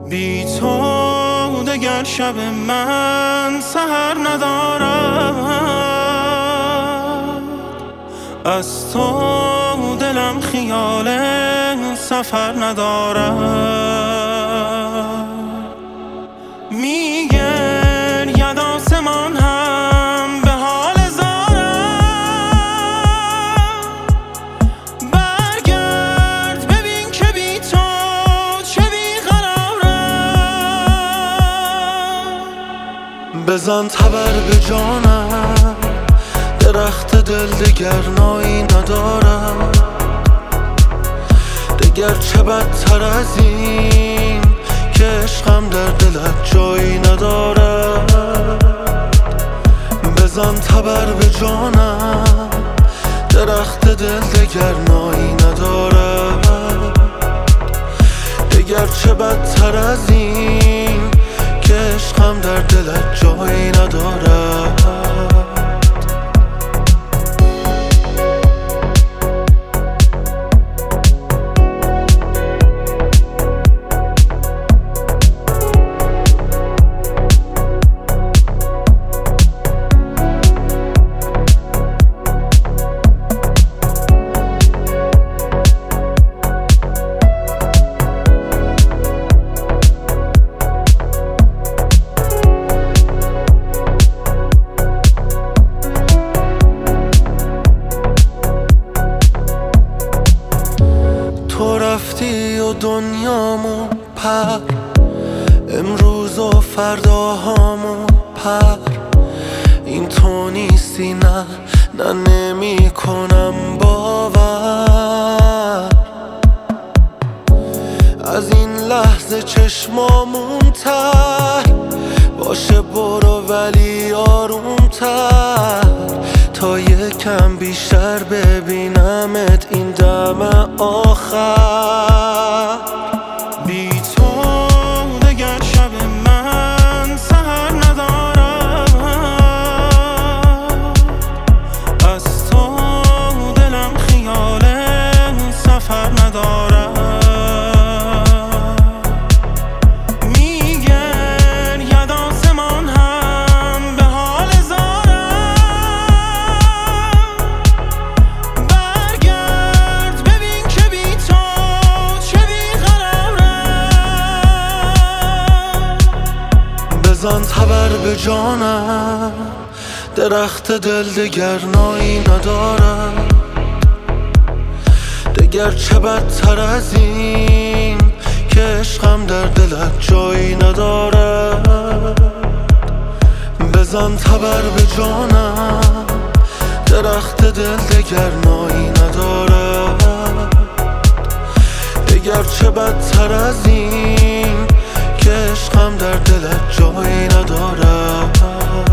بی تو دگر شب من سحر ندارد، از تو دلم خیال سفر ندارد. میگرید آسمان هم به حال زارم، برگرد ببین که بی تو چه بیقرارم. بزن تبر به جانم، درخت دل دگر نایی ندارم. دگر چه بدتر از این که عشقم در دلت جایی ندارد. بزن تبر به جانم، درخت دل دگر نایی ندارد. دگر چه بدتر از این که عشقم در دلت جایی ندارد. تو رفتی و دنیامون پر، امروز و فرداهامون پر. این تو نیستی، نه نه نمی کنم باور. از این لحظه چشمامون تر باشه، برو ولی آرومتر تا یکم بیشتر ببینمت این دم آخر. بی تو دگر شب من سحر ندارم، از تو دلم خیال سفر ندارم. میگرید آسمان هم به حال زارم، برگرد ببین که بی تو چه بیقرارم. بزن تبر به جانم، درخت دل دگر نایی ندارد. دگر چه بدتر از این که عشقم در دلت جایی ندارد. بزن تبر به جانم، درخت دل دگر نایی ندارد. دگر چه بدتر از این که عشقم در دلت جایی ندارد.